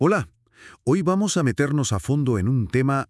Hola, hoy vamos a meternos a fondo en un tema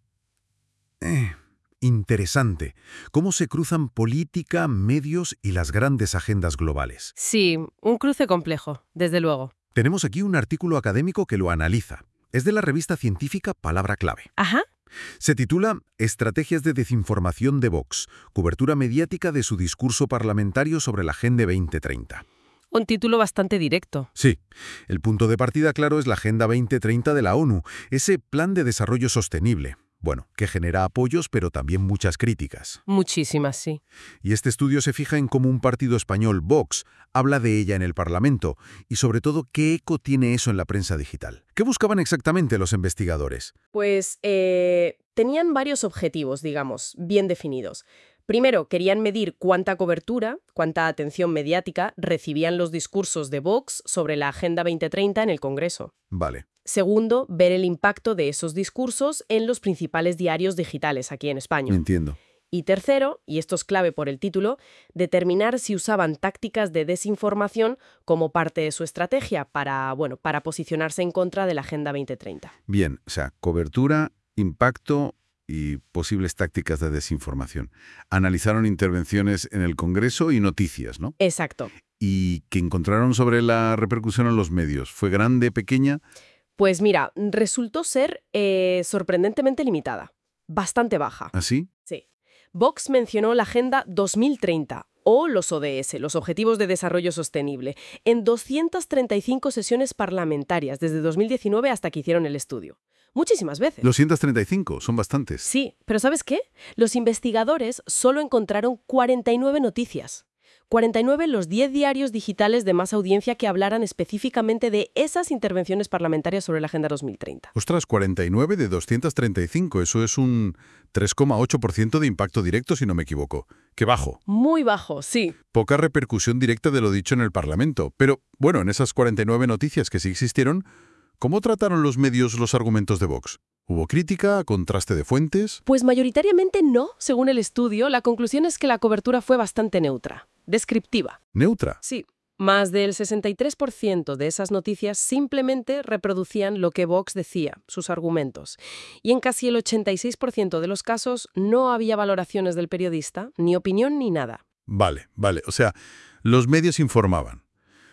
interesante, cómo se cruzan política, medios y las grandes agendas globales. Sí, un cruce complejo, desde luego. Tenemos aquí un artículo académico que lo analiza. Es de la revista científica Palabra Clave. Ajá. Se titula Estrategias de desinformación de Vox, cobertura mediática de su discurso parlamentario sobre la Agenda 2030. Un título bastante directo. Sí, el punto de partida claro es la Agenda 2030 de la ONU, ese plan de desarrollo sostenible. Bueno, que genera apoyos pero también muchas críticas. Muchísimas, sí. Y este estudio se fija en cómo un partido español, Vox, habla de ella en el Parlamento y sobre todo qué eco tiene eso en la prensa digital. ¿Qué buscaban exactamente los investigadores? Pues tenían varios objetivos, digamos, bien definidos. Primero, querían medir cuánta cobertura, cuánta atención mediática recibían los discursos de Vox sobre la Agenda 2030 en el Congreso. Vale, Segundo, ver el impacto de esos discursos en los principales diarios digitales aquí en España. entiendo. Y tercero, y esto es clave por el título, determinar si usaban tácticas de desinformación como parte de su estrategia para posicionarse en contra de la Agenda 2030. Bien, o sea, cobertura, impacto y posibles tácticas de desinformación. Analizaron intervenciones en el Congreso y noticias, ¿no? Exacto. ¿Y qué encontraron sobre la repercusión en los medios? ¿Fue grande, pequeña? Pues mira, resultó ser sorprendentemente limitada, bastante baja. ¿Así? Sí. Vox mencionó la Agenda 2030 o los ODS, los Objetivos de Desarrollo Sostenible, en 235 sesiones parlamentarias desde 2019 hasta que hicieron el estudio. Muchísimas veces. 235, son bastantes. Sí, pero ¿sabes qué? Los investigadores solo encontraron 49 noticias. 49 los 10 diarios digitales de más audiencia que hablaran específicamente de esas intervenciones parlamentarias sobre la Agenda 2030. Ostras, 49 de 235, eso es un 3,8% de impacto directo, si no me equivoco. ¡Qué bajo! Muy bajo, sí. Poca repercusión directa de lo dicho en el Parlamento. Pero, bueno, en esas 49 noticias que sí existieron, ¿cómo trataron los medios los argumentos de Vox? ¿Hubo crítica, contraste de fuentes? Pues mayoritariamente no, según el estudio. La conclusión es que la cobertura fue bastante neutra, descriptiva. ¿Neutra? Sí, más del 63% de esas noticias simplemente reproducían lo que Vox decía, sus argumentos. Y en casi el 86% de los casos no había valoraciones del periodista, ni opinión ni nada. Vale, vale. O sea, los medios informaban.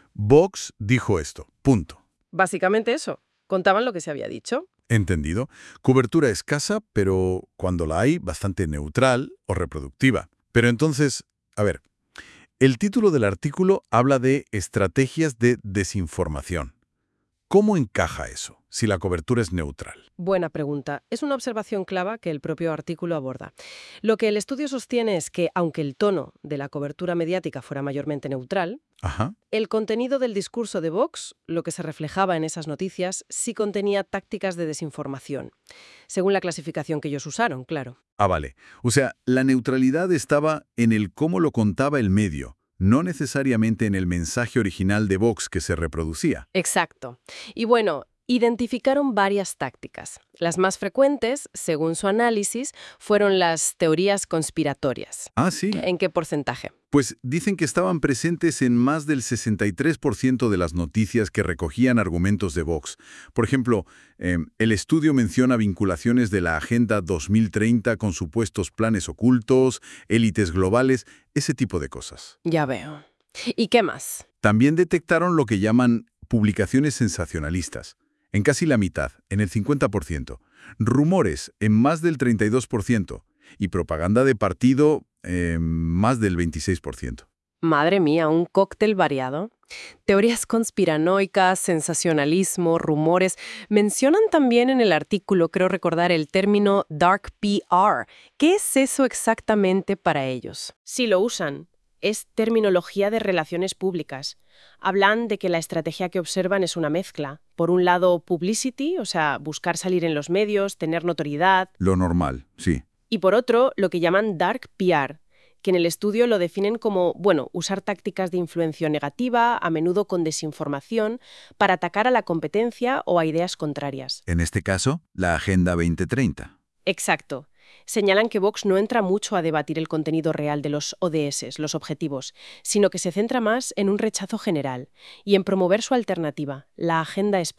Vox dijo esto. Punto. Básicamente eso. Contaban lo que se había dicho. Entendido. Cobertura escasa, pero cuando la hay, bastante neutral o reproductiva. Pero entonces, a ver, el título del artículo habla de estrategias de desinformación. ¿Cómo encaja eso, si la cobertura es neutral? Buena pregunta. Es una observación clave que el propio artículo aborda. Lo que el estudio sostiene es que, aunque el tono de la cobertura mediática fuera mayormente neutral, Ajá. el contenido del discurso de Vox, lo que se reflejaba en esas noticias, sí contenía tácticas de desinformación, según la clasificación que ellos usaron, claro. Ah, vale. O sea, la neutralidad estaba en el cómo lo contaba el medio, no necesariamente en el mensaje original de Vox que se reproducía. Exacto. Y bueno, identificaron varias tácticas. Las más frecuentes, según su análisis, fueron las teorías conspiratorias. Ah, sí. ¿En qué porcentaje? Pues dicen que estaban presentes en más del 63% de las noticias que recogían argumentos de Vox. Por ejemplo, el estudio menciona vinculaciones de la Agenda 2030 con supuestos planes ocultos, élites globales, ese tipo de cosas. Ya veo. ¿Y qué más? También detectaron lo que llaman publicaciones sensacionalistas, en casi la mitad, en el 50%, rumores en más del 32% y propaganda de partido más del 26%. Madre mía, un cóctel variado. Teorías conspiranoicas, sensacionalismo, rumores. Mencionan también en el artículo, creo recordar, el término dark PR. ¿Qué es eso exactamente para ellos? Sí, lo usan. Es terminología de relaciones públicas. Hablan de que la estrategia que observan es una mezcla. Por un lado, publicity, o sea, buscar salir en los medios, tener notoriedad. Lo normal, sí. Y por otro, lo que llaman dark PR, que en el estudio lo definen como, usar tácticas de influencia negativa, a menudo con desinformación, para atacar a la competencia o a ideas contrarias. En este caso, la Agenda 2030. Exacto. Señalan que Vox no entra mucho a debatir el contenido real de los ODS, los objetivos, sino que se centra más en un rechazo general y en promover su alternativa, la Agenda España.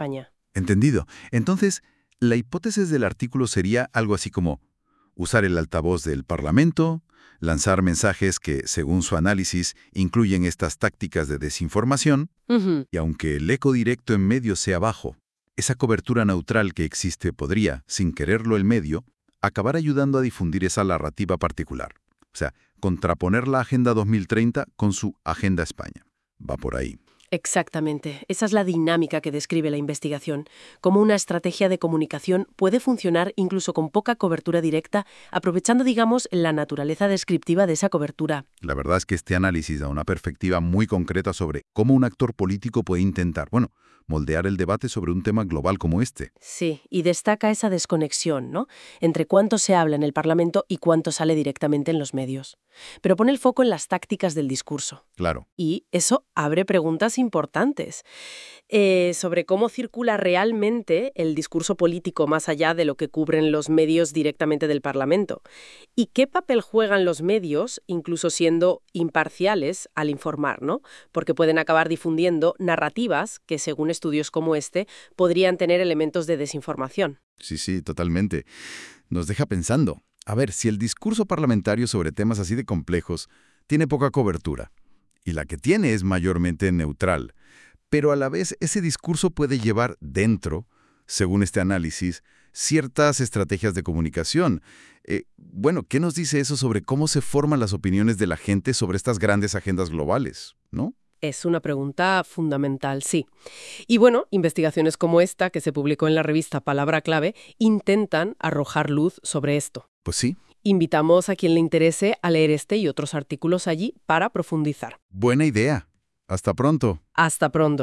Entendido. Entonces, la hipótesis del artículo sería algo así como usar el altavoz del Parlamento, lanzar mensajes que, según su análisis, incluyen estas tácticas de desinformación, Ujú. y aunque el eco directo en medios sea bajo, esa cobertura neutral que existe podría, sin quererlo el medio, acabar ayudando a difundir esa narrativa particular. O sea, contraponer la Agenda 2030 con su Agenda España. Va por ahí. Exactamente. Esa es la dinámica que describe la investigación. Cómo una estrategia de comunicación puede funcionar incluso con poca cobertura directa, aprovechando, digamos, la naturaleza descriptiva de esa cobertura. La verdad es que este análisis da una perspectiva muy concreta sobre cómo un actor político puede intentar, moldear el debate sobre un tema global como este. Sí, y destaca esa desconexión, ¿no?, entre cuánto se habla en el Parlamento y cuánto sale directamente en los medios. Pero pone el foco en las tácticas del discurso. Claro. Y eso abre preguntas importantes sobre cómo circula realmente el discurso político más allá de lo que cubren los medios directamente del Parlamento. Y qué papel juegan los medios, incluso siendo imparciales al informar, ¿no? Porque pueden acabar difundiendo narrativas que, según estudios como este, podrían tener elementos de desinformación. Sí, totalmente. Nos deja pensando. A ver, si el discurso parlamentario sobre temas así de complejos tiene poca cobertura, y la que tiene es mayormente neutral, pero a la vez ese discurso puede llevar dentro, según este análisis, ciertas estrategias de comunicación. ¿Qué nos dice eso sobre cómo se forman las opiniones de la gente sobre estas grandes agendas globales, no? Es una pregunta fundamental, sí. Y bueno, investigaciones como esta, que se publicó en la revista Palabra Clave, intentan arrojar luz sobre esto. Pues sí. Invitamos a quien le interese a leer este y otros artículos allí para profundizar. Buena idea. Hasta pronto. Hasta pronto.